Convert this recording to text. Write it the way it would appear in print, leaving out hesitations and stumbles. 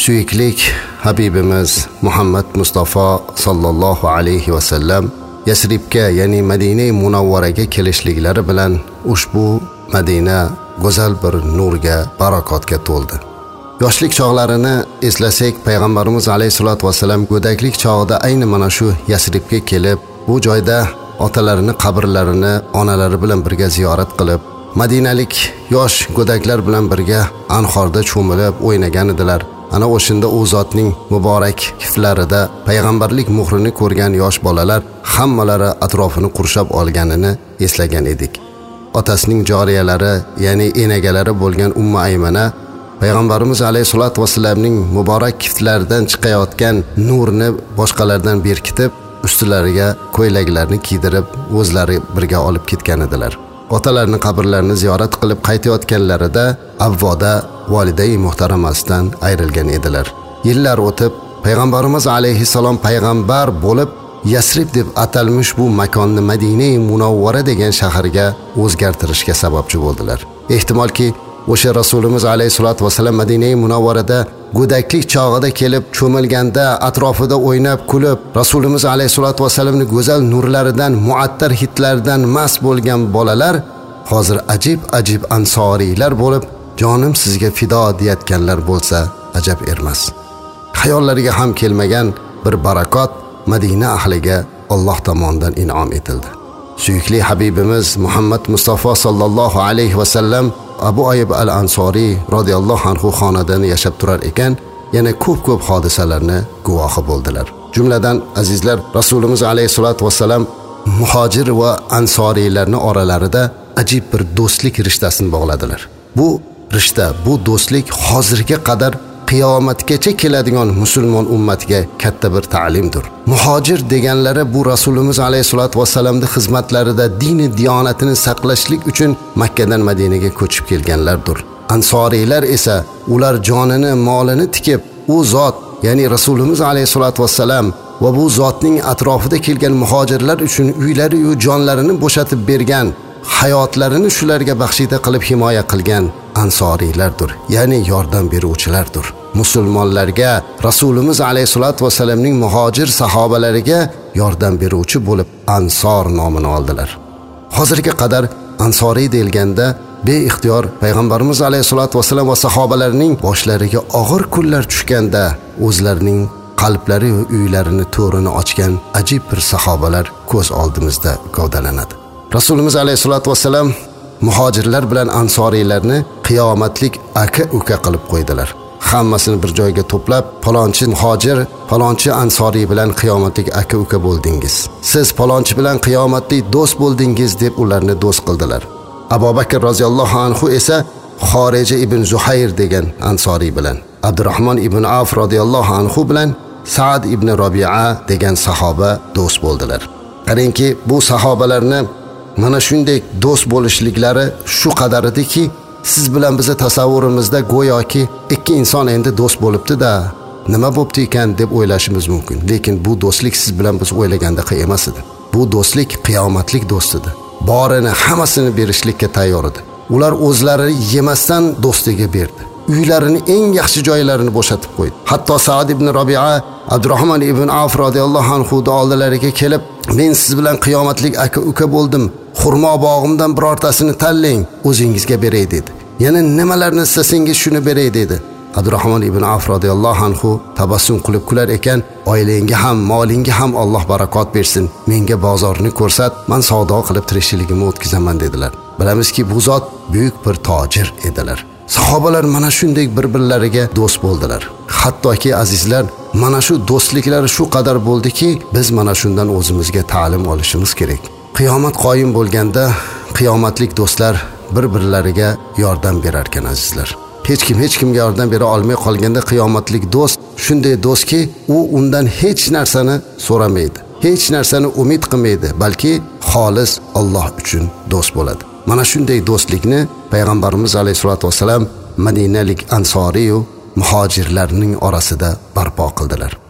Suyuklik Habibimiz Muhammad Mustafa sallallohu alayhi va sallam Yasribga, ya'ni Madina Munawvaraga kelishliklari bilan ushbu Madina go'zal bir nurga, barakotga to'ldi. Yoshlik chog'larini eslasak, payg'ambarimiz alayhisolatu vasallam go'daklik chog'ida ayni mana shu Yasribga kelib, bu joyda otalarini qabrlarini onalari bilan birga ziyorat qilib, madinalik yosh go'daklar bilan birga anhorda cho'milib o'ynagan edilar. Ana o'shanda u zotning muborak kiflarida payg'ambarlik muhrini ko'rgan yosh bolalar hammalari atrofini qurshab olganini eslagan edik. Otasining joriyalari, ya'ni enagalari bo'lgan Ummu Aymana payg'ambarimiz alayhisolatu vasallamning muborak kiftlaridan chiqayotgan nurni boshqalardan berkitib, ustilariga ko'ylaklarni kiydirib, o'zlari birga olib ketgan edilar. Otalarining qabrlarini ziyorat qilib qaytayotganlarida Avvoda volidai muhtaramasidan ayrilgan edilar. Yillar o'tib, payg'ambarimiz alayhisalom payg'ambar bo'lib, Yasrib deb atalmish bu makonni Madina Munawvara degan shaharga o'zgartirishga sababchi bo'ldilar. Ehtimolki o'sha Rasulimiz alayhisolatu vasallam Madina Munawvarada go'daklik chog'ida kelib cho'milganda, atrofida o'ynab kulib, Rasulimiz alayhisolatu vasallamning go'zal nurlaridan, muattar hidlaridan mast bo'lgan bolalar hozir ajib ansoriylar bo'lib, jonim sizga fido deyotganlar bo'lsa ajab emas. Xayollariga ham kelmagan bir barakot Madina ahliga Alloh tomonidan in'om etildi. Suyukli Habibimiz Muhammad Mustafa sallallohu alayhi va sallam Abu Ayyub al-Ansori radhiyallohu anhu xonadonida yashab turar ekan, yana ko'p hodisalarni guvohi bo'ldilar. Jumladan azizlar, Rasulimiz alayhisolatu vasallam muhojir va ansoriylarning oralarida ajib bir do'stlik rishtasini bog'ladilar. Bu rishta, bu do'stlik hozirga qadar qiyomatgacha keladigan musulmon ummatiga katta bir ta'limdir. Muhojir deganlari bu Rasulimiz alayhisolatu vasallamning xizmatlarida dini diyonatini saqlashlik uchun Makka dan Madinaga ko'chib kelganlardir. Ansoriylar esa ular jonini, molini tikib, u zot, ya'ni Rasulimiz alayhisolatu vasallam va bu zotning atrofida kelgan muhojirlar uchun uylari va jonlarini bo'shatib bergan, hayotlarini shularga baxshida qilib himoya qilgan ansoriylardir, ya'ni yordam beruvchilardir. Musulmonlarga Rasulimiz alayhisolatu vasallamning muhojir sahobalariga yordam beruvchi bo'lib Ansor nomini oldilar. Hozirga qadar ansoriy deilganda beixtiyor payg'ambarimiz alayhisolatu vasallam va sahobalarining boshlariga og'ir kunlar tushganda o'zlarining qalblari va uylarini to'rini ochgan ajib bir sahobalar ko'z oldimizda gavdalanadi. Rasulimiz alayhisolatu vasallam muhojirlar bilan ansoriylarni qiyomatlik aka-uka qilib qo'ydilar. Hammasini bir joyga to'plab, palonchi muhojir, palonchi ansoriy bilan qiyomatlik aka-uka bo'ldingiz. Siz palonchi bilan qiyomatlik do'st bo'ldingiz deb ularni do'st qildilar. Abu Bakr roziyallohu anhu esa Xorija ibn Zuhayr degan ansoriy bilan, Abdurrahmon ibn Avf roziyallohu anhu bilan Sa'd ibn Rabi'a degan sahoba do'st bo'ldilar. Qarangki, bu sahobalarni mana shunday do'st bo'lishliklari shu qadar ediki, siz bilan bizni tasavvurimizda go'yoki ikki inson endi do'st bo'libdi-da, nima bo'pti ekan deb o'ylashimiz mumkin. Lekin bu do'stlik siz bilan biz o'ylagandaqa emas edi. Bu do'stlik qiyomatlik do'st edi. Borini, hammasini berishlikka tayyor edi. Ular o'zlari yemasdan do'stiga berdi. Uylarini eng yaxshi joylarini bo'shatib qo'ydi. Hatto Sa'd ibn Rabi'a, Abdurrahmon ibn Avf radhiyallohu anhu oldilariga kelib, men siz bilan qiyomatlik aka-uka bo'ldim. Xurmo bog'imdan birortasini tanlang, o'zingizga beray dedi. Yana nimalarni istasangiz shuni beray dedi. Abdurrahmon ibn Avf radhiyallohu anhu tabassum qilib kular ekan, oilangga ham, molingga ham Alloh barakot bersin. Menga bozorni ko'rsat, men savdo qilib tirikchiligimni o'tkazaman dedilar. Bilamizki, bu zot buyuk bir tojir edilar. Sahobalar mana shunday bir-birlariga do'st bo'ldilar. Hattoki azizlar, mana shu do'stliklari shu qadar bo'ldiki, biz mana shundan o'zimizga ta'lim olishimiz kerak. Qiyomat qoyim bo'lganda qiyomatlik do'stlar bir-birlariga yordam berar ekan azizlar. Hech kimga yordam bera olmay qolganda qiyomatlik do'st shunday do'stki, u undan hech narsani so'ramaydi, hech narsani umid qilmaydi, balki xolis Alloh uchun do'st bo'ladi. Mana shunday do'stlikni payg'ambarimiz alayhisolatu vasallam Madinalik ansoriy va muhojirlarning orasida barpo qildilar.